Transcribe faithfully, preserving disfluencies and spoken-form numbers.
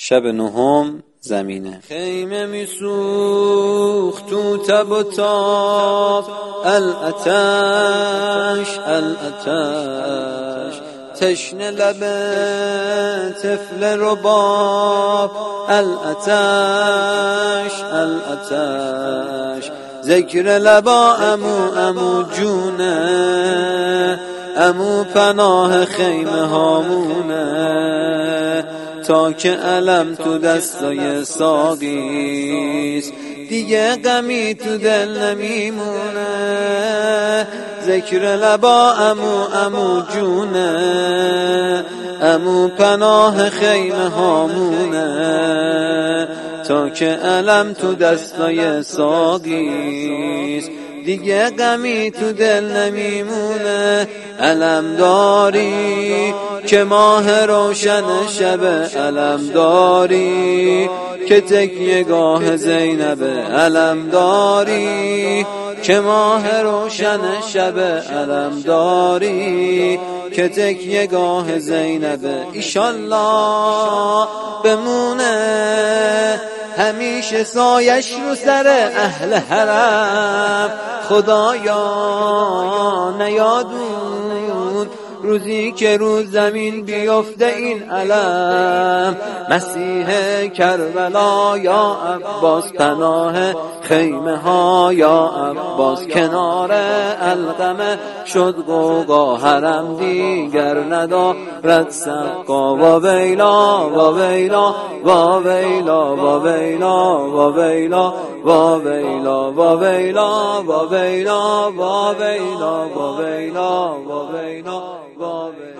شب نهم زمینه. خیمه میسوخت تو تب و تاب، الاتش الاتش تشنه لب طفل رباب، الاتش الاتش ذکر لبا امو امو جونه، امو پناه خیمه هامونه، تا که علم تو دستای ساقیست دیگه غمی تو دل نمیمونه. ذکر لبا امو امو جونه، امو پناه خیمه هامونه، تا که علم تو دستای ساقیست دیگه غمی تو دل نمیمونه. علم داری که ماه روشن شب، علم داری که تکیه گاه زینب، علم داری که ماه روشن شب، علم داری که تکیه گاه زینب. ایشالله بمونه همیشه سایش رو سر اهل حرم، خدایا نیادون روزی که روز زمین بیفته این علم. مسیح کربلا یا عباس پناه خیمه ها، یا عباس کنار القمه شد غوغا، حرم دیگر ندارد سقا. و ویلا و ویلا و ویلا و ویلا و ویلا و ویلا و ویلا و ویلا و ویلا و ویلا و ویلا و